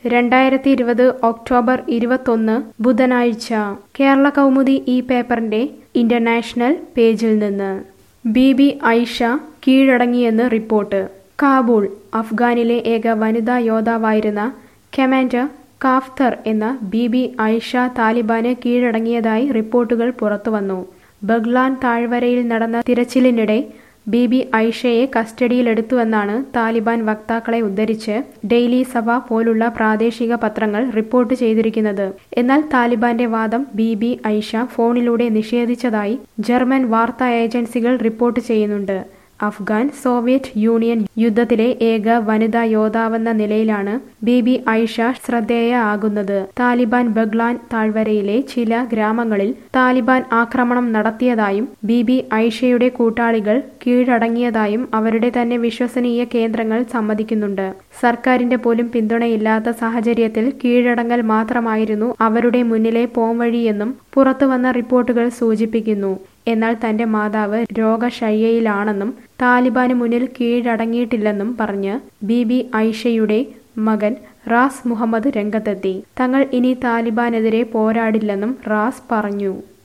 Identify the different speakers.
Speaker 1: 2020 October 21 ബുധനാഴ്ച കേരള കൗമുദി ഈ പേപ്പറിന്റെ ഇന്റർനാഷണൽ പേജിൽ നിന്ന് ബീബി ഐഷ കീഴടങ്ങിയെന്ന് റിപ്പോർട്ട്. കാബൂൾ. അഫ്ഗാനിലെ ഏക വനിതാ യോദ്ധാവായിരുന്ന കമാൻഡർ കാഫ്തർ എന്ന ബീബി ഐഷ താലിബാന് കീഴടങ്ങിയതായി റിപ്പോർട്ടുകൾ പുറത്തുവന്നു. ബഗ്ലാൻ താഴ്വരയിൽ നടന്ന തിരച്ചിലിനിടെ ബീബി ഐഷയെ കസ്റ്റഡിയിലെടുത്തുവെന്നാണ് താലിബാൻ വക്താക്കളെ ഉദ്ധരിച്ച് ഡെയിലി സഭ പോലുള്ള പ്രാദേശിക പത്രങ്ങൾ റിപ്പോർട്ട് ചെയ്തിരിക്കുന്നത്. എന്നാൽ താലിബാന്റെ വാദം ബീബി ഐഷ ഫോണിലൂടെ നിഷേധിച്ചതായി ജർമ്മൻ വാർത്താ ഏജൻസികൾ റിപ്പോർട്ട് ചെയ്യുന്നുണ്ട്. അഫ്ഗാൻ സോവിയറ്റ് യൂണിയൻ യുദ്ധത്തിലെ ഏക വനിതാ യോദ്ധാവെന്ന നിലയിലാണ് ബീബി ഐഷ ശ്രദ്ധേയയാകുന്നത്. താലിബാൻ ബഗ്ലാൻ താഴ്വരയിലെ ചില ഗ്രാമങ്ങളിൽ താലിബാൻ ആക്രമണം നടത്തിയതായും ബീബി ഐഷയുടെ കൂട്ടാളികൾ കീഴടങ്ങിയതായും അവരുടെ തന്നെ വിശ്വസനീയ കേന്ദ്രങ്ങൾ സമ്മതിക്കുന്നുണ്ട്. സർക്കാരിന്റെ പോലും പിന്തുണയില്ലാത്ത സാഹചര്യത്തിൽ കീഴടങ്ങൽ മാത്രമായിരുന്നു അവരുടെ മുന്നിലെ പോംവഴിയെന്നും പുറത്തുവന്ന റിപ്പോർട്ടുകൾ സൂചിപ്പിക്കുന്നു. എന്നാൽ തന്റെ മാതാവ് രോഗശയ്യയിലാണെന്നും താലിബാന് മുന്നിൽ കീഴടങ്ങിയിട്ടില്ലെന്നും പറഞ്ഞ് ബീബി ഐഷയുടെ മകൻ റാസ് മുഹമ്മദ് രംഗത്തെത്തി. തങ്ങൾ ഇനി താലിബാനെതിരെ പോരാടില്ലെന്നും റാസ് പറഞ്ഞു.